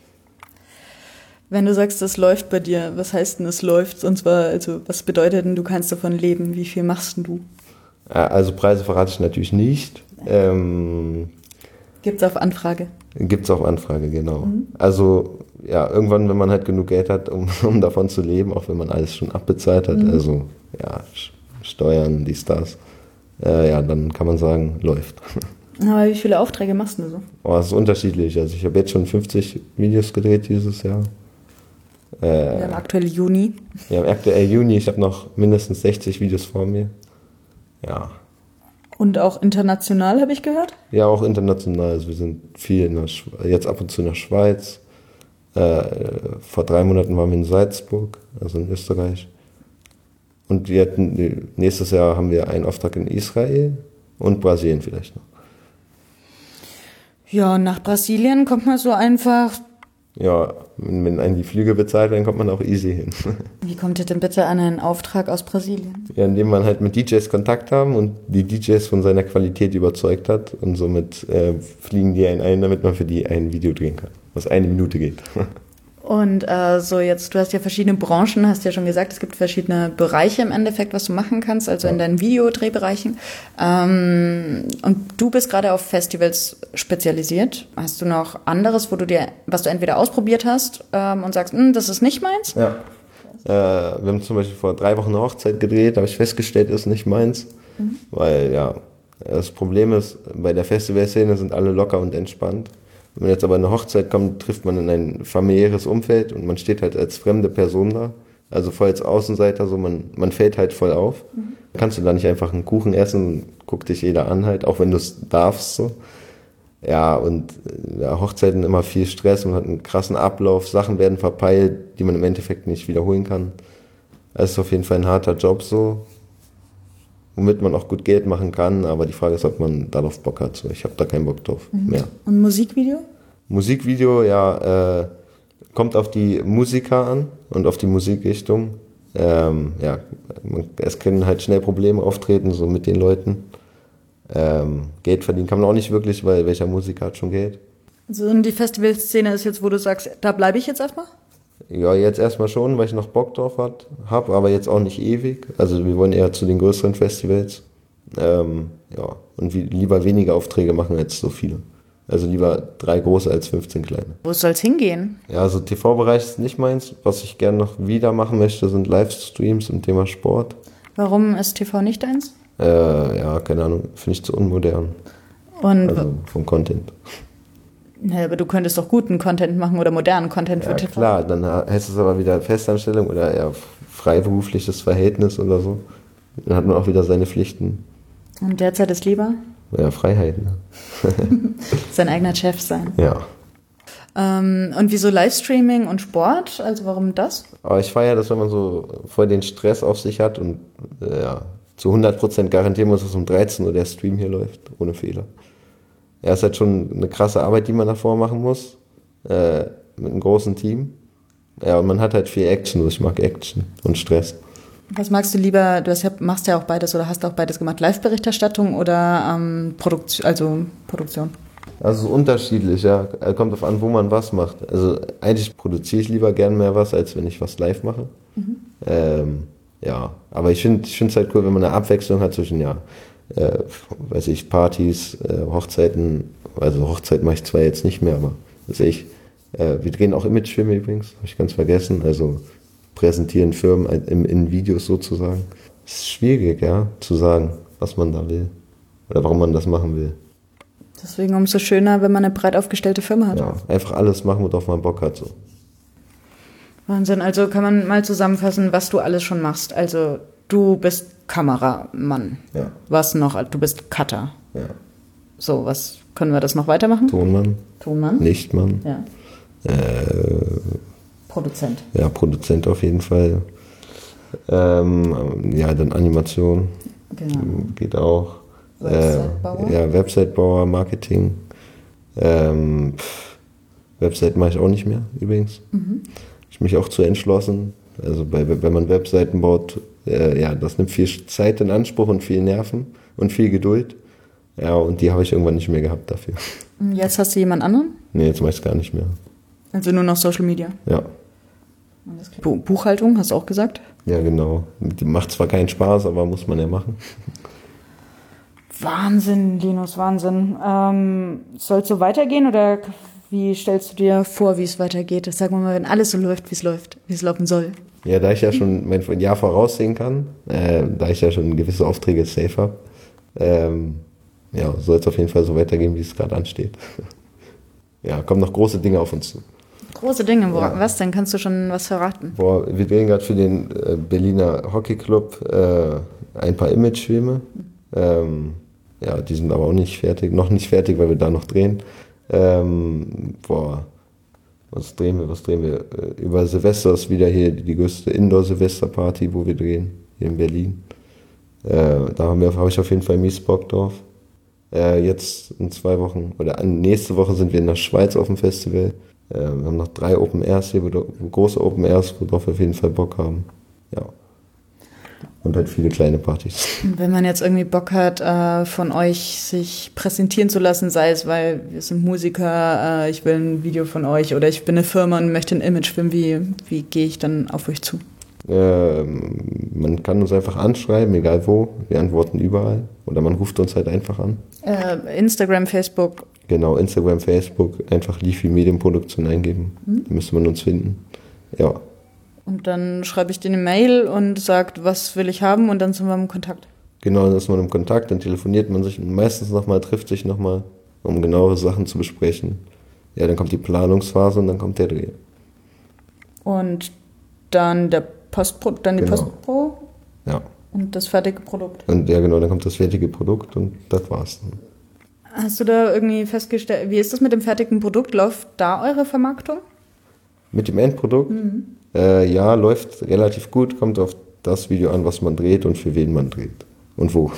Wenn du sagst, das läuft bei dir, was heißt denn, es läuft? Und zwar, also was bedeutet denn, du kannst davon leben? Wie viel machst denn du? Also Preise verrate ich natürlich nicht. Ähm, Gibt es auf Anfrage? Gibt es auf Anfrage, genau. Mhm. Also ja, irgendwann, wenn man halt genug Geld hat, um, um davon zu leben, auch wenn man alles schon abbezahlt hat, mhm. also ja, Steuern, dies, das, äh, ja, dann kann man sagen, läuft. Aber wie viele Aufträge machst du so? Oh, das ist unterschiedlich. Also ich habe jetzt schon fünfzig Videos gedreht dieses Jahr. Äh, Wir haben aktuell Juni. Wir haben aktuell Juni, ich habe noch mindestens sechzig Videos vor mir. Ja. Und auch international, habe ich gehört? Ja, auch international. Also wir sind viel in der Schweiz, jetzt ab und zu in der Schweiz. Äh, vor drei Monaten waren wir in Salzburg, also in Österreich. Und wir hatten, nächstes Jahr haben wir einen Auftrag in Israel und Brasilien vielleicht noch. Ja, nach Brasilien kommt man so einfach. Ja, wenn, wenn einen die Flüge bezahlt werden, kommt man auch easy hin. Wie kommt ihr denn bitte an einen Auftrag aus Brasilien? Ja, indem man halt mit D Js Kontakt haben und die D Js von seiner Qualität überzeugt hat und somit äh, fliegen die einen ein, damit man für die ein Video drehen kann, was eine Minute geht. Und äh, so jetzt, du hast ja verschiedene Branchen, hast ja schon gesagt, es gibt verschiedene Bereiche im Endeffekt, was du machen kannst, also ja. in deinen Videodrehbereichen. Ähm, und du bist gerade auf Festivals spezialisiert. Hast du noch anderes, wo du dir, was du entweder ausprobiert hast ähm, und sagst, das ist nicht meins? Ja. Äh, wir haben zum Beispiel vor drei Wochen eine Hochzeit gedreht, da habe ich festgestellt, ist nicht meins. Mhm. Weil ja, das Problem ist, bei der Festivalszene sind alle locker und entspannt. Wenn man jetzt aber in eine Hochzeit kommt, trifft man in ein familiäres Umfeld und man steht halt als fremde Person da. Also voll als Außenseiter, so man, man fällt halt voll auf. Mhm. Kannst du da nicht einfach einen Kuchen essen, guckt dich jeder an halt, auch wenn du es darfst so. Ja, und ja, Hochzeiten immer viel Stress, man hat einen krassen Ablauf, Sachen werden verpeilt, die man im Endeffekt nicht wiederholen kann. Das ist auf jeden Fall ein harter Job so, womit man auch gut Geld machen kann, aber die Frage ist, ob man darauf Bock hat. So, ich habe da keinen Bock drauf mhm. mehr. Und Musikvideo? Musikvideo, ja, äh, kommt auf die Musiker an und auf die Musikrichtung. Ähm, ja, man, es können halt schnell Probleme auftreten, so mit den Leuten. Ähm, Geld verdienen kann man auch nicht wirklich, weil welcher Musiker hat schon Geld. Also und die Festivalszene ist jetzt, wo du sagst, da bleibe ich jetzt erstmal? Ja, jetzt erstmal schon, weil ich noch Bock drauf habe, aber jetzt auch nicht ewig. Also wir wollen eher zu den größeren Festivals. Ähm, ja, und wie, lieber weniger Aufträge machen als so viele. Also lieber drei große als fünfzehn kleine. Wo soll es hingehen? Ja, also T V-Bereich ist nicht meins. Was ich gerne noch wieder machen möchte, sind Livestreams im Thema Sport. Warum ist T V nicht deins? Äh, ja, keine Ahnung, finde ich zu unmodern. Und also vom Content. Ja, aber du könntest doch guten Content machen oder modernen Content für ja, T V. Klar, dann heißt es aber wieder Festanstellung oder eher freiberufliches Verhältnis oder so. Dann hat man auch wieder seine Pflichten. Und derzeit ist lieber? Ja, Freiheit. Ne? Sein eigener Chef sein. Ja. Ähm, und wieso Livestreaming und Sport? Also warum das? Aber ich feiere das, wenn man so voll den Stress auf sich hat und äh, ja, zu hundert Prozent garantieren muss, dass um dreizehn Uhr der Stream hier läuft, ohne Fehler. Ja, ist halt schon eine krasse Arbeit, die man davor machen muss, äh, mit einem großen Team. Ja, und man hat halt viel Action, also ich mag Action und Stress. Was magst du lieber, du hast ja, machst ja auch beides oder hast auch beides gemacht, Live-Berichterstattung oder ähm, Produkt, also Produktion? Also unterschiedlich, ja, kommt drauf an, wo man was macht. Also eigentlich produziere ich lieber gern mehr was, als wenn ich was live mache. Mhm. Ähm, ja, aber ich finde ich finde es halt cool, wenn man eine Abwechslung hat zwischen, ja, äh, weiß ich, Partys, äh, Hochzeiten, also Hochzeit mache ich zwar jetzt nicht mehr, aber weiß ich, äh, wir drehen auch Imagefilme übrigens, habe ich ganz vergessen, also präsentieren Firmen in, in Videos sozusagen. Es ist schwierig, ja, zu sagen, was man da will oder warum man das machen will. Deswegen umso schöner, wenn man eine breit aufgestellte Firma hat. Ja, einfach alles machen, worauf man Bock hat, so. Wahnsinn, also kann man mal zusammenfassen, was du alles schon machst. Also du bist Kameramann. Ja. Was noch? Du bist Cutter. Ja. So, was können wir das noch weitermachen? Tonmann. Tonmann. Lichtmann. Ja. Äh, Produzent. Ja, Produzent auf jeden Fall. Ähm, ja, dann Animation. Genau. Geht auch. Website-Bauer. Äh, ja, Website-Bauer, Marketing. Ähm, pff, Website mache ich auch nicht mehr, übrigens. Mhm. Ich mich auch zu entschlossen. Also bei, wenn man Webseiten baut, äh, ja, das nimmt viel Zeit in Anspruch und viel Nerven und viel Geduld. Ja, und die habe ich irgendwann nicht mehr gehabt dafür. Jetzt hast du jemand anderen? Nee, jetzt mache ich es gar nicht mehr. Also nur noch Social Media? Ja. Buchhaltung, hast du auch gesagt? Ja, genau. Die macht zwar keinen Spaß, aber muss man ja machen. Wahnsinn, Linus, Wahnsinn. Ähm, soll es so weitergehen oder wie stellst du dir vor, wie es weitergeht? Sag mal, wenn alles so läuft, wie es läuft, wie es laufen soll. Ja, da ich ja schon mein Jahr voraussehen kann, äh, da ich ja schon gewisse Aufträge safe habe, ähm, ja, soll es auf jeden Fall so weitergehen, wie es gerade ansteht. Ja, kommen noch große Dinge auf uns zu. Große Dinge, boah. Ja. Was denn? Kannst du schon was verraten? Boah, wir drehen gerade für den äh, Berliner Hockeyclub äh, ein paar Imagefilme. Ähm, ja, die sind aber auch nicht fertig, noch nicht fertig, weil wir da noch drehen. Ähm, boah, was drehen wir, was drehen wir? Über Silvester ist wieder hier die größte Indoor-Silvester-Party, wo wir drehen, hier in Berlin. Äh, da haben wir, habe ich auf jeden Fall mies Bock drauf. Äh, jetzt in zwei Wochen, oder nächste Woche sind wir in der Schweiz auf dem Festival. Äh, wir haben noch drei Open Airs hier, wo, wo große Open Airs, worauf wir auf jeden Fall Bock haben. Ja. Und halt viele kleine Partys. Wenn man jetzt irgendwie Bock hat, äh, von euch sich präsentieren zu lassen, sei es, weil wir sind Musiker, äh, ich will ein Video von euch oder ich bin eine Firma und möchte ein Imagefilm, wie, wie gehe ich dann auf euch zu? Ähm, man kann uns einfach anschreiben, egal wo. Wir antworten überall. Oder man ruft uns halt einfach an. Äh, Instagram, Facebook. Genau, Instagram, Facebook. Einfach Leafy Medienproduktion eingeben. Mhm. Da müsste man uns finden. Ja. Und dann schreibe ich dir eine Mail und sagt, was will ich haben und dann sind wir im Kontakt. Genau, dann ist man im Kontakt, dann telefoniert man sich und meistens nochmal, trifft sich nochmal, um genauere Sachen zu besprechen. Ja, dann kommt die Planungsphase und dann kommt der Dreh. Und dann der Postpro, dann die Genau. Postpro? Ja. Und das fertige Produkt? Und ja, genau, dann kommt das fertige Produkt und das war's dann. Hast du da irgendwie festgestellt, wie ist das mit dem fertigen Produkt? Läuft da eure Vermarktung? Mit dem Endprodukt? Mhm. Äh, ja, läuft relativ gut, kommt auf das Video an, was man dreht und für wen man dreht und wo.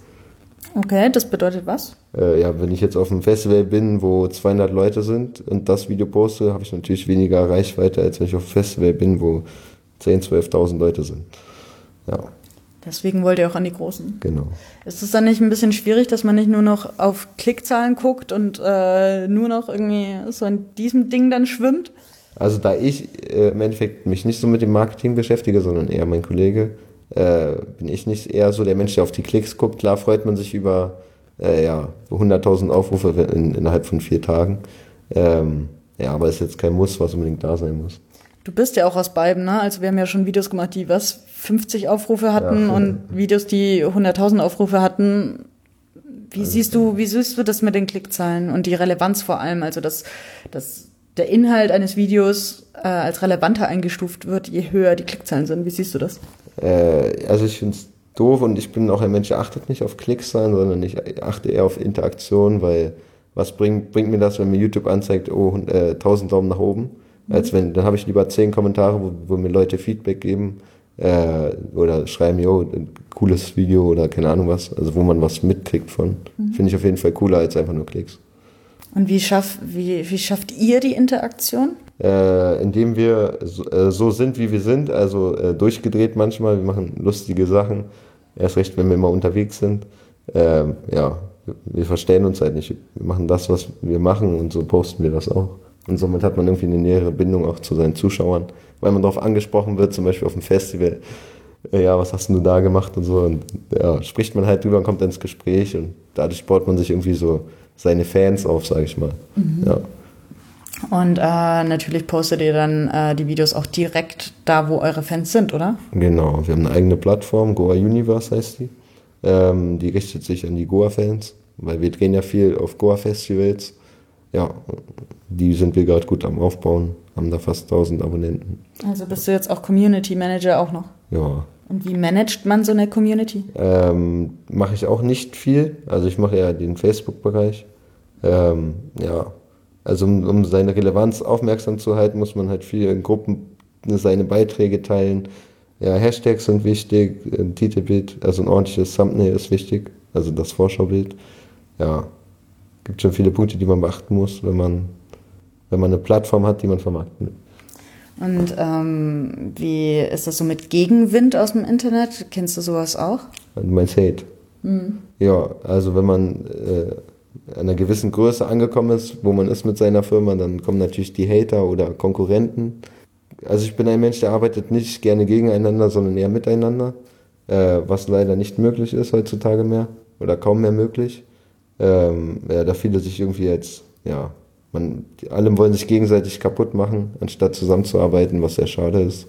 Okay, das bedeutet was? Äh, ja, wenn ich jetzt auf einem Festival bin, wo zweihundert Leute sind und das Video poste, habe ich natürlich weniger Reichweite, als wenn ich auf einem Festival bin, wo zehntausend, zwölftausend Leute sind. Ja. Deswegen wollt ihr auch an die Großen. Genau. Ist es dann nicht ein bisschen schwierig, dass man nicht nur noch auf Klickzahlen guckt und äh, nur noch irgendwie so in diesem Ding dann schwimmt? Also da ich äh, im Endeffekt mich nicht so mit dem Marketing beschäftige, sondern eher mein Kollege, äh, bin ich nicht eher so der Mensch, der auf die Klicks guckt. Klar freut man sich über äh, ja, hunderttausend Aufrufe in, innerhalb von vier Tagen. Ähm, ja, aber ist jetzt kein Muss, was unbedingt da sein muss. Du bist ja auch aus Beiben, ne? Also wir haben ja schon Videos gemacht, die was, fünfzig Aufrufe hatten ja. Und Videos, die hunderttausend Aufrufe hatten. Wie also siehst du, wie siehst du das mit den Klickzahlen und die Relevanz vor allem? Also dass, dass der Inhalt eines Videos äh, als relevanter eingestuft wird, je höher die Klickzahlen sind. Wie siehst du das? Äh, also ich finde es doof und ich bin auch ein Mensch, der achtet nicht auf Klickzahlen, sondern ich achte eher auf Interaktion, weil was bringt, bringt mir das, wenn mir YouTube anzeigt, oh, äh, tausend Daumen nach oben? Mhm. Als wenn, dann habe ich lieber zehn Kommentare, wo, wo mir Leute Feedback geben äh, oder schreiben, yo, ein cooles Video oder keine Ahnung was, also wo man was mitkriegt von. Mhm. Finde ich auf jeden Fall cooler als einfach nur Klicks. Und wie, schaff, wie, wie schafft ihr die Interaktion? Äh, indem wir so, äh, so sind, wie wir sind, also äh, durchgedreht manchmal. Wir machen lustige Sachen, erst recht, wenn wir immer unterwegs sind. Äh, ja, wir verstehen uns halt nicht. Wir machen das, was wir machen und so posten wir das auch. Und somit hat man irgendwie eine nähere Bindung auch zu seinen Zuschauern, weil man darauf angesprochen wird, zum Beispiel auf dem Festival. Äh, ja, was hast du da gemacht und so. Und ja, spricht man halt drüber und kommt ins Gespräch und dadurch baut man sich irgendwie so seine Fans auf, sage ich mal. Mhm. Ja. Und äh, natürlich postet ihr dann äh, die Videos auch direkt da, wo eure Fans sind, oder? Genau, wir haben eine eigene Plattform, Goa Universe heißt die. Ähm, die richtet sich an die Goa-Fans, weil wir drehen ja viel auf Goa-Festivals. Ja, die sind wir gerade gut am Aufbauen, haben da fast tausend Abonnenten. Also bist du jetzt auch Community Manager auch noch? Ja. Und wie managt man so eine Community? Ähm, mache ich auch nicht viel, also ich mache eher den Facebook-Bereich. Ähm, ja, also um, um seine Relevanz aufmerksam zu halten, muss man halt viel in Gruppen seine Beiträge teilen. Ja, Hashtags sind wichtig, ein Titelbild, also ein ordentliches Thumbnail ist wichtig, also das Vorschaubild. Ja, gibt schon viele Punkte, die man beachten muss, wenn man, wenn man eine Plattform hat, die man vermarkten will. Und ähm, wie ist das so mit Gegenwind aus dem Internet? Kennst du sowas auch? Du meinst Hate? Mhm. Ja, also wenn man äh, einer gewissen Größe angekommen ist, wo man ist mit seiner Firma, dann kommen natürlich die Hater oder Konkurrenten. Also ich bin ein Mensch, der arbeitet nicht gerne gegeneinander, sondern eher miteinander, äh, was leider nicht möglich ist heutzutage mehr oder kaum mehr möglich. Ähm, ja, da viele sich irgendwie jetzt, ja, man, die, alle wollen sich gegenseitig kaputt machen, anstatt zusammenzuarbeiten, was sehr schade ist.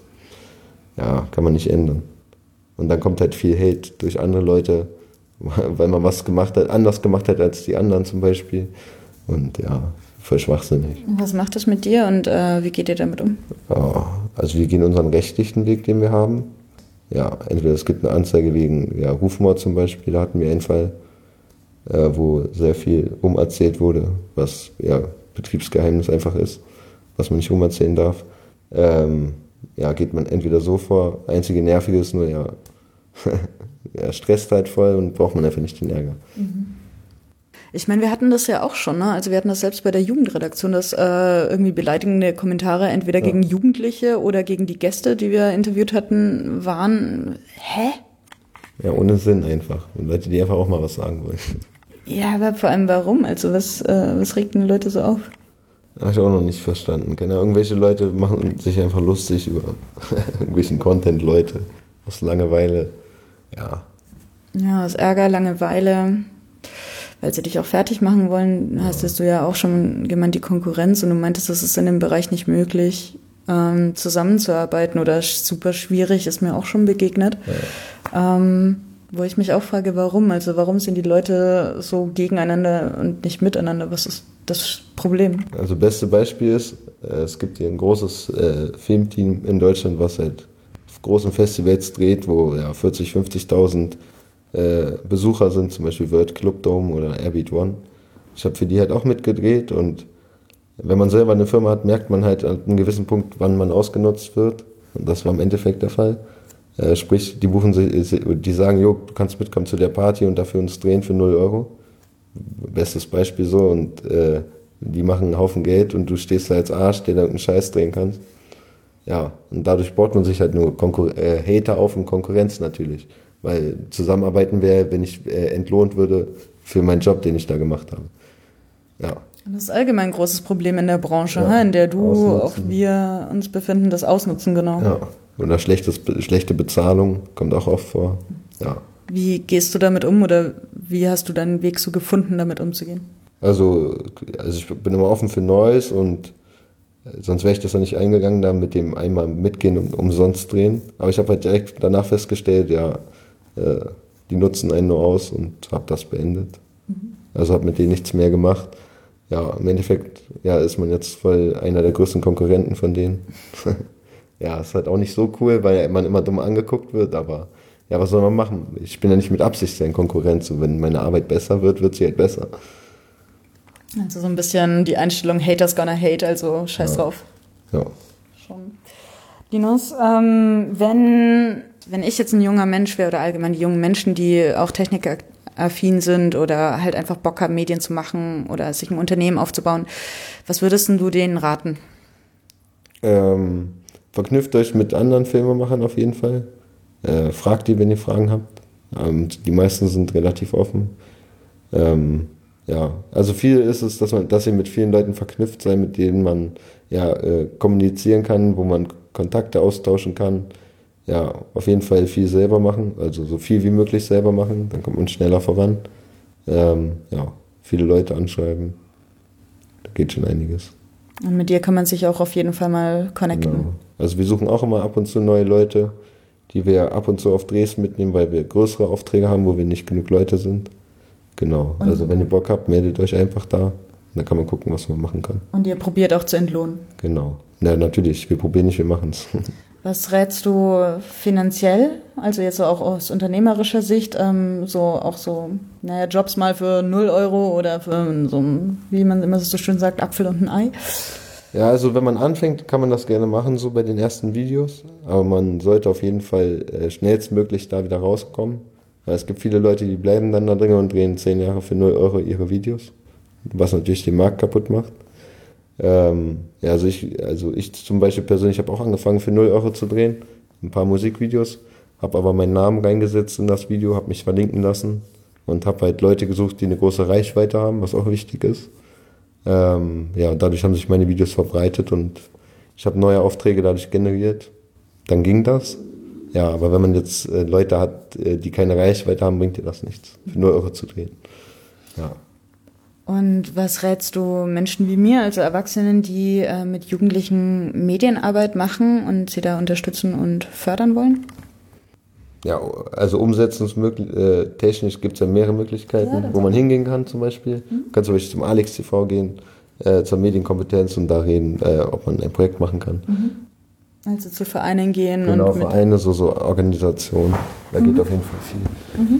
Ja, kann man nicht ändern. Und dann kommt halt viel Hate durch andere Leute, weil man was gemacht hat, anders gemacht hat als die anderen zum Beispiel. Und ja, voll schwachsinnig. Was macht das mit dir und äh, wie geht ihr damit um? Ja, also wir gehen unseren rechtlichen Weg, den wir haben. Ja, entweder es gibt eine Anzeige wegen ja, Rufmord zum Beispiel, da hatten wir einen Fall, äh, wo sehr viel rumerzählt wurde, was ja Betriebsgeheimnis einfach ist, was man nicht rumerzählen darf. Ähm, ja, geht man entweder so vor, einzige Nervige ist nur, ja, ja, stresst halt voll und braucht man einfach nicht den Ärger. Mhm. Ich meine, wir hatten das ja auch schon, ne? Also wir hatten das selbst bei der Jugendredaktion, dass äh, irgendwie beleidigende Kommentare entweder ja. gegen Jugendliche oder gegen die Gäste, die wir interviewt hatten, waren, hä? Ja, ohne Sinn einfach. Und Leute, die einfach auch mal was sagen wollen. Ja, aber vor allem warum? Also was, äh, was regt denn Leute so auf? Habe ich auch noch nicht verstanden. Keine Ahnung, irgendwelche Leute machen sich einfach lustig über irgendwelchen Content, Leute. Aus Langeweile. Ja. Ja, aus Ärger, Langeweile, weil sie dich auch fertig machen wollen, hast ja. du ja auch schon gemeint, die Konkurrenz, und du meintest, das ist in dem Bereich nicht möglich, ähm, zusammenzuarbeiten oder super schwierig, ist mir auch schon begegnet. Ja. Ähm, wo ich mich auch frage, warum? Also warum sind die Leute so gegeneinander und nicht miteinander? Was ist das Problem? Also beste Beispiel ist, äh, es gibt hier ein großes äh, Filmteam in Deutschland, was halt auf großen Festivals dreht, wo ja vierzig, fünfzigtausend äh, Besucher sind, zum Beispiel World Club Dome oder Airbeat One. Ich habe für die halt auch mitgedreht, und wenn man selber eine Firma hat, merkt man halt an einem gewissen Punkt, wann man ausgenutzt wird. Und das war im Endeffekt der Fall. Äh, sprich, die buchen sich, die sagen, jo, du kannst mitkommen zu der Party und dafür uns drehen für null Euro. Bestes Beispiel so, und äh, die machen einen Haufen Geld und du stehst da als Arsch, der da irgendeinen Scheiß drehen kannst. Ja, und dadurch baut man sich halt nur Konkur- äh, Hater auf und Konkurrenz natürlich. Weil zusammenarbeiten wäre, wenn ich äh, entlohnt würde für meinen Job, den ich da gemacht habe. Ja. Das ist allgemein ein großes Problem in der Branche, ja, in der du, ausnutzen. auch wir uns befinden, das Ausnutzen, genau. Ja. Oder schlechtes, schlechte Bezahlung kommt auch oft vor. Ja. Wie gehst du damit um, oder wie hast du deinen Weg so gefunden, damit umzugehen? Also, also ich bin immer offen für Neues, und sonst wäre ich das ja nicht eingegangen, da mit dem einmal mitgehen und umsonst drehen. Aber ich habe halt direkt danach festgestellt, ja, äh, die nutzen einen nur aus, und habe das beendet. Mhm. Also habe mit denen nichts mehr gemacht. Ja, im Endeffekt ja, ist man jetzt voll einer der größten Konkurrenten von denen. Ja, ist halt auch nicht so cool, weil man immer dumm angeguckt wird, aber ja, was soll man machen? Ich bin ja nicht mit Absicht sein Konkurrent. So, wenn meine Arbeit besser wird, wird sie halt besser. Also so ein bisschen die Einstellung Haters gonna hate, also scheiß ja. drauf. Ja. Schon. Linus, ähm, wenn, wenn ich jetzt ein junger Mensch wäre, oder allgemein die jungen Menschen, die auch technikaffin sind oder halt einfach Bock haben, Medien zu machen oder sich ein Unternehmen aufzubauen, was würdest denn du denen raten? Ähm, verknüpft euch mit anderen Filmemachern auf jeden Fall. Äh, fragt die, wenn ihr Fragen habt. Ähm, die meisten sind relativ offen. Ähm, ja, also viel ist es, dass man, dass ihr mit vielen Leuten verknüpft seid, mit denen man ja äh, kommunizieren kann, wo man Kontakte austauschen kann. Ja, auf jeden Fall viel selber machen, also so viel wie möglich selber machen, dann kommt man schneller voran. Ähm, ja, viele Leute anschreiben, da geht schon einiges. Und mit dir kann man sich auch auf jeden Fall mal connecten. Genau. Also wir suchen auch immer ab und zu neue Leute, die wir ab und zu auf Drehs mitnehmen, weil wir größere Aufträge haben, wo wir nicht genug Leute sind. Genau, und also wenn ihr Bock habt, meldet euch einfach da. Dann kann man gucken, was man machen kann. Und ihr probiert auch zu entlohnen. Genau. Ja, natürlich. Wir probieren nicht, wir machen es. Was rätst du finanziell? Also jetzt so auch aus unternehmerischer Sicht, ähm, so auch so, naja, Jobs mal für null Euro oder für so, wie man immer so schön sagt, Apfel und ein Ei? Ja, also wenn man anfängt, kann man das gerne machen, so bei den ersten Videos. Aber man sollte auf jeden Fall äh, schnellstmöglich da wieder rauskommen. Weil es gibt viele Leute, die bleiben dann da drin und drehen zehn Jahre für null Euro ihre Videos. Was natürlich den Markt kaputt macht. Ähm, ja, also ich, also ich zum Beispiel persönlich habe auch angefangen für null Euro zu drehen, ein paar Musikvideos, habe aber meinen Namen reingesetzt in das Video, habe mich verlinken lassen und habe halt Leute gesucht, die eine große Reichweite haben, was auch wichtig ist. Ähm, ja, dadurch haben sich meine Videos verbreitet und ich habe neue Aufträge dadurch generiert. Dann ging das. Ja, aber wenn man jetzt äh, Leute hat, äh, die keine Reichweite haben, bringt dir das nichts, für null Euro zu drehen. Ja. Und was rätst du Menschen wie mir, also Erwachsenen, die äh, mit Jugendlichen Medienarbeit machen und sie da unterstützen und fördern wollen? Ja, also umsetzungstechnisch gibt es ja mehrere Möglichkeiten, ja, wo man hingehen kann zum Beispiel. Mhm. Du kannst zum Beispiel zum Alex T V gehen, äh, zur Medienkompetenz und da reden, äh, ob man ein Projekt machen kann. Mhm. Also zu Vereinen gehen. Genau, und Vereine, so, so Organisationen, da mhm. geht auf jeden Fall viel. Mhm.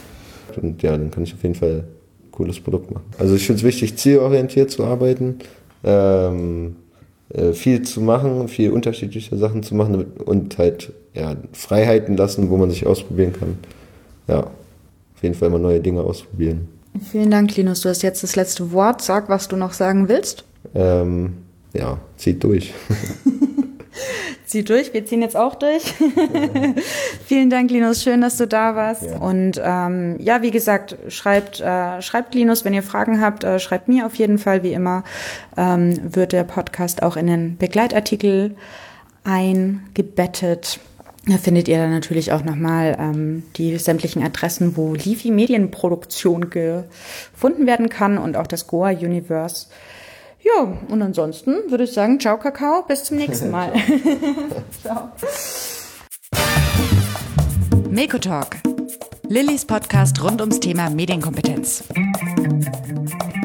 Und ja, dann kann ich auf jeden Fall ein cooles Produkt machen. Also ich finde es wichtig, zielorientiert zu arbeiten, ähm, äh, viel zu machen, viel unterschiedliche Sachen zu machen und halt ja, Freiheiten lassen, wo man sich ausprobieren kann. Ja, auf jeden Fall mal neue Dinge ausprobieren. Vielen Dank, Linus. Du hast jetzt das letzte Wort. Sag, was du noch sagen willst. Ähm, ja, zieht durch. Zieh durch, wir ziehen jetzt auch durch. Vielen Dank, Linus, schön, dass du da warst. Ja. Und ähm, ja, wie gesagt, schreibt, äh, schreibt Linus, wenn ihr Fragen habt, äh, schreibt mir auf jeden Fall, wie immer, ähm, wird der Podcast auch in den Begleitartikel eingebettet. Da findet ihr dann natürlich auch nochmal ähm, die sämtlichen Adressen, wo Livi Medienproduktion gefunden werden kann und auch das Goa Universe. Ja, und ansonsten würde ich sagen, ciao Kakao, bis zum nächsten Mal. Ciao. Mekotalk, Lillys Podcast rund ums Thema Medienkompetenz.